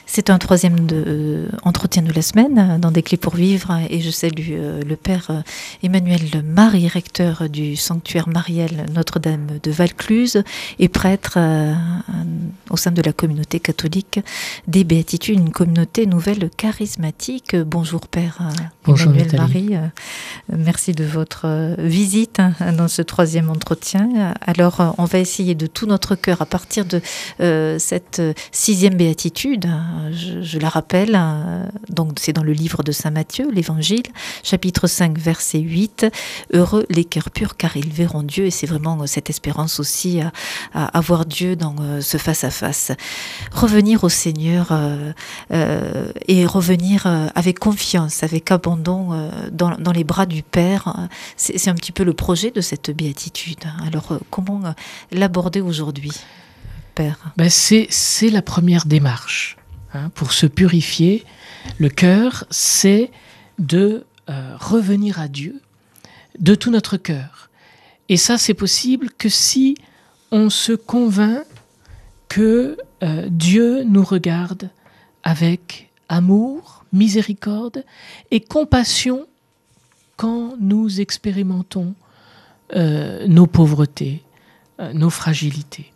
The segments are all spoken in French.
C'est un troisième entretien de la semaine dans Des clés pour vivre et je salue le père Emmanuel Marie, recteur du sanctuaire marial Notre-Dame de Valcluse et prêtre au sein de la communauté catholique des Béatitudes, une communauté nouvelle charismatique. Bonjour père Bonjour Emmanuel Nathalie. Marie, merci de votre visite dans ce troisième entretien. Alors on va essayer de tout notre cœur à partir de cette sixième béatitude. Je la rappelle, donc c'est dans le livre de Saint Matthieu, l'Évangile, chapitre 5, verset 8. Heureux les cœurs purs, car ils verront Dieu. Et c'est vraiment cette espérance aussi à voir Dieu dans ce face-à-face. Revenir au Seigneur et revenir avec confiance, avec abandon dans les bras du Père. C'est un petit peu le projet de cette béatitude. Alors, comment l'aborder aujourd'hui, Père ? C'est la première démarche. Pour se purifier, le cœur, c'est de revenir à Dieu de tout notre cœur. Et ça, c'est possible que si on se convainc que Dieu nous regarde avec amour, miséricorde et compassion quand nous expérimentons nos pauvretés, nos fragilités.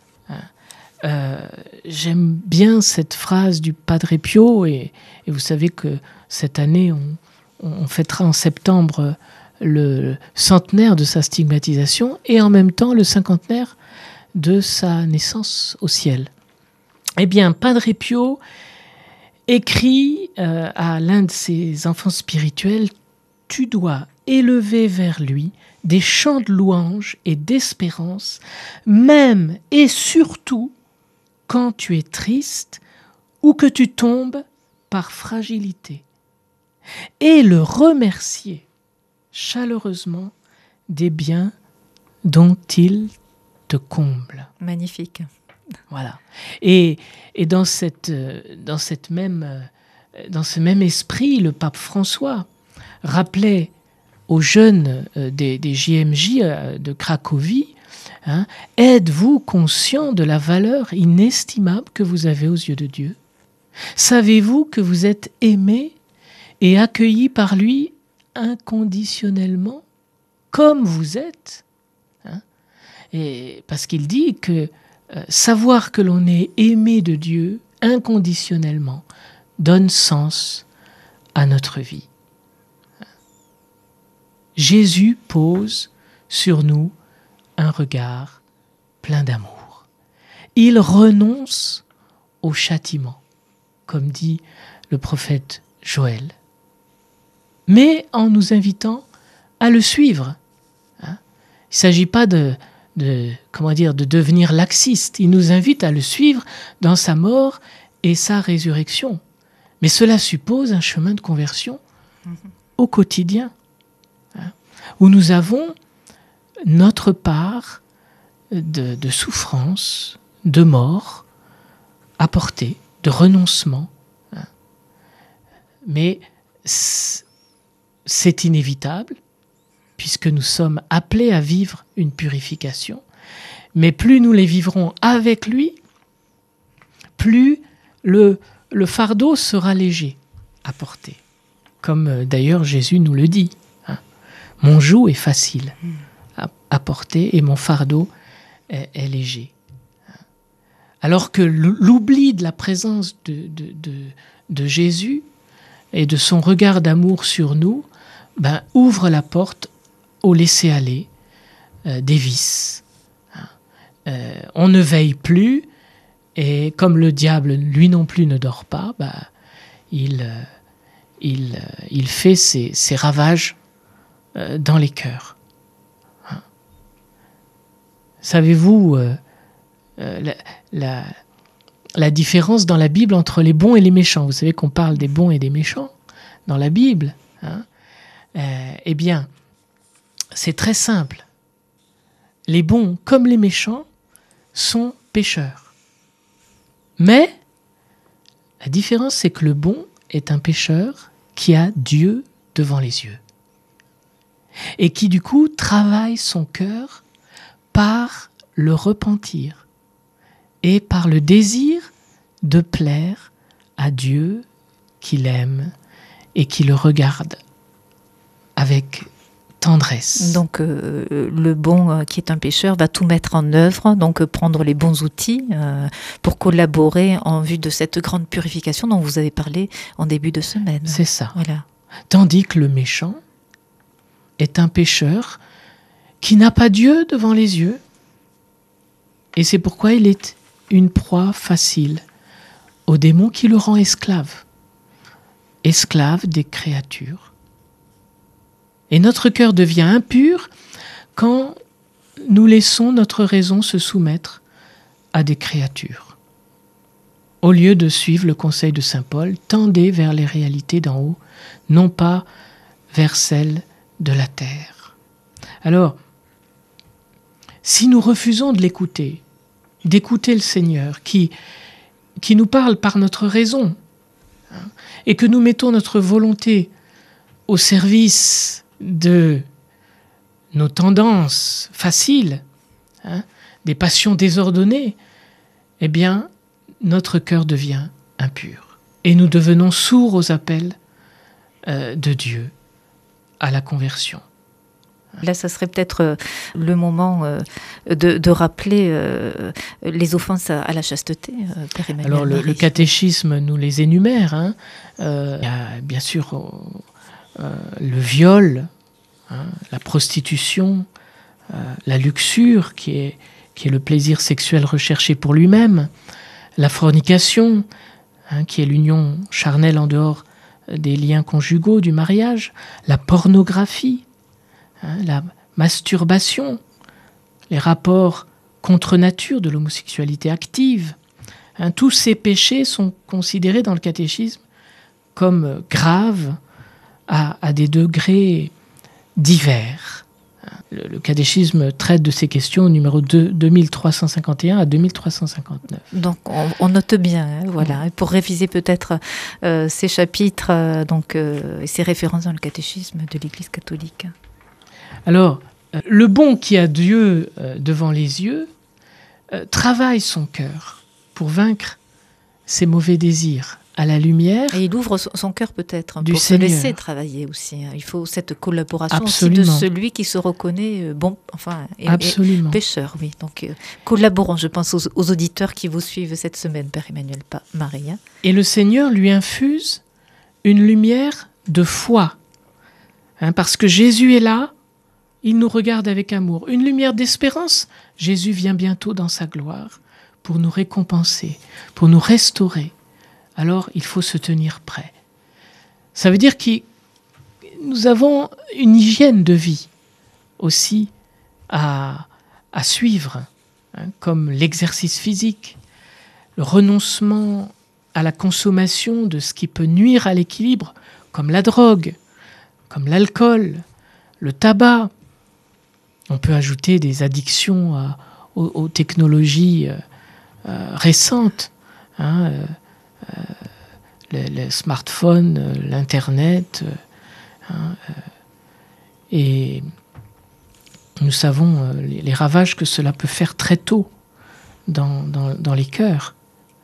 J'aime bien cette phrase du Padre Pio et vous savez que cette année on fêtera en septembre le centenaire de sa stigmatisation et en même temps le cinquantenaire de sa naissance au ciel. Eh bien, Padre Pio écrit à l'un de ses enfants spirituels « Tu dois élever vers lui des chants de louange et d'espérance, même et surtout quand tu es triste ou que tu tombes par fragilité, et le remercier chaleureusement des biens dont il te comble. » Magnifique. Voilà. Et dans ce même esprit, le pape François rappelait aux jeunes des JMJ de Cracovie, êtes-vous conscient de la valeur inestimable que vous avez aux yeux de Dieu ? Savez-vous que vous êtes aimés et accueillis par lui inconditionnellement, comme vous êtes ? Et parce qu'il dit que savoir que l'on est aimé de Dieu inconditionnellement donne sens à notre vie. Jésus pose sur nous un regard plein d'amour. Il renonce au châtiment, comme dit le prophète Joël, mais en nous invitant à le suivre. Il ne s'agit pas de devenir laxiste. Il nous invite à le suivre dans sa mort et sa résurrection. Mais cela suppose un chemin de conversion au quotidien, où nous avons notre part de souffrance, de mort à porter, de renoncement. Mais c'est inévitable, puisque nous sommes appelés à vivre une purification. Mais plus nous les vivrons avec lui, plus le fardeau sera léger à porter. Comme d'ailleurs Jésus nous le dit. Mon joug est facile à porter et mon fardeau est léger. Alors que l'oubli de la présence de Jésus et de son regard d'amour sur nous ouvre la porte au laisser-aller des vices. On ne veille plus et comme le diable, lui non plus, ne dort pas, il fait ses ravages dans les cœurs. Savez-vous la différence dans la Bible entre les bons et les méchants ? Vous savez qu'on parle des bons et des méchants dans la Bible. Eh bien, c'est très simple. Les bons comme les méchants sont pécheurs. Mais la différence, c'est que le bon est un pécheur qui a Dieu devant les yeux. Et qui du coup travaille son cœur par le repentir et par le désir de plaire à Dieu qu'il aime et qui le regarde avec tendresse. Donc le bon qui est un pécheur va tout mettre en œuvre, donc prendre les bons outils pour collaborer en vue de cette grande purification dont vous avez parlé en début de semaine. C'est ça. Voilà. Tandis que le méchant est un pécheur qui n'a pas Dieu devant les yeux. Et c'est pourquoi il est une proie facile au démon qui le rend esclave. Esclave des créatures. Et notre cœur devient impur quand nous laissons notre raison se soumettre à des créatures. Au lieu de suivre le conseil de saint Paul, tendez vers les réalités d'en haut, non pas vers celles de la terre. Alors, si nous refusons de l'écouter, d'écouter le Seigneur qui nous parle par notre raison, et que nous mettons notre volonté au service de nos tendances faciles, des passions désordonnées, eh bien, notre cœur devient impur. Et nous devenons sourds aux appels de Dieu à la conversion. Là, ça serait peut-être le moment de rappeler les offenses à la chasteté, Père Emmanuel. Alors, le catéchisme nous les énumère. Il y a bien sûr le viol, la prostitution, la luxure, qui est le plaisir sexuel recherché pour lui-même, la fornication, qui est l'union charnelle en dehors des liens conjugaux, du mariage, la pornographie, la masturbation, les rapports contre nature de l'homosexualité active. Tous ces péchés sont considérés dans le catéchisme comme graves à des degrés divers. Le catéchisme traite de ces questions au numéro 2351 à 2359. Donc on note bien, voilà, pour réviser peut-être ces chapitres et ces références dans le catéchisme de l'Église catholique. Alors, le bon qui a Dieu devant les yeux travaille son cœur pour vaincre ses mauvais désirs à la lumière. Et il ouvre son cœur peut-être du pour Seigneur. se laisser travailler aussi. Il faut cette collaboration Absolument. aussi de celui qui se reconnaît et pécheur. Oui. Donc collaborons, je pense, aux auditeurs qui vous suivent cette semaine, Père Emmanuel Maria. Et le Seigneur lui infuse une lumière de foi. Parce que Jésus est là, il nous regarde avec amour. Une lumière d'espérance. Jésus vient bientôt dans sa gloire pour nous récompenser, pour nous restaurer. Alors, il faut se tenir prêt. Ça veut dire que nous avons une hygiène de vie aussi à suivre, comme l'exercice physique, le renoncement à la consommation de ce qui peut nuire à l'équilibre, comme la drogue, comme l'alcool, le tabac. On peut ajouter des addictions aux technologies récentes, les smartphones, l'Internet. Et nous savons les ravages que cela peut faire très tôt dans les cœurs.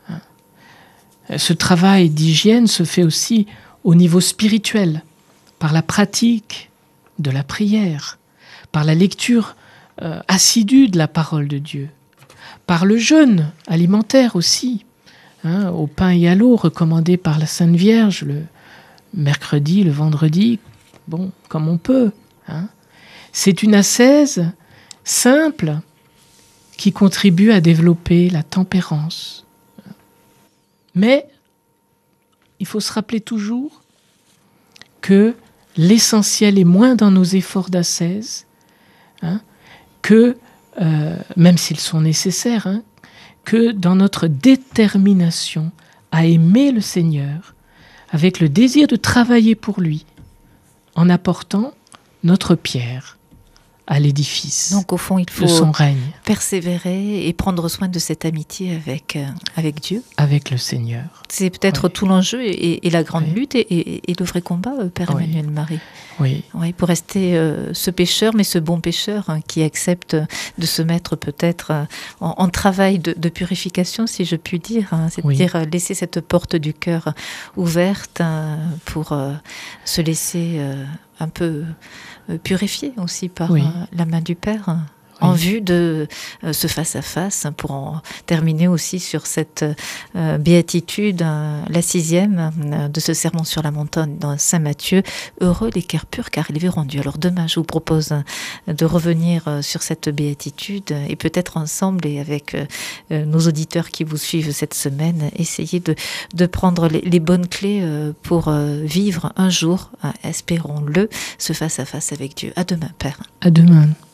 Ce travail d'hygiène se fait aussi au niveau spirituel, par la pratique de la prière, par la lecture assidue de la parole de Dieu, par le jeûne alimentaire aussi, au pain et à l'eau recommandé par la Sainte Vierge le mercredi, le vendredi, comme on peut. C'est une ascèse simple qui contribue à développer la tempérance. Mais il faut se rappeler toujours que l'essentiel est moins dans nos efforts d'ascèse, que, même s'ils sont nécessaires, que dans notre détermination à aimer le Seigneur, avec le désir de travailler pour lui, en apportant notre pierre à l'édifice Donc au fond, il de faut son règne, persévérer et prendre soin de cette amitié avec Dieu. avec le Seigneur. C'est peut-être Oui. tout l'enjeu et la grande Oui. lutte et le vrai combat, Père Oui. Emmanuel Marie. Oui, Oui, pour rester ce pécheur, mais ce bon pécheur qui accepte de se mettre peut-être en travail de purification, si je puis dire. C'est-à-dire laisser cette porte du cœur ouverte pour se laisser un peu purifier aussi par la main du Père. En vue de ce face-à-face, pour en terminer aussi sur cette béatitude, la 6e de ce sermon sur la montagne dans Saint Matthieu. Heureux les cœurs purs, car ils verront Dieu. Alors demain, je vous propose de revenir sur cette béatitude et peut-être ensemble et avec nos auditeurs qui vous suivent cette semaine, essayer de prendre les bonnes clés pour vivre un jour, espérons-le, ce face-à-face avec Dieu. À demain, Père. à demain.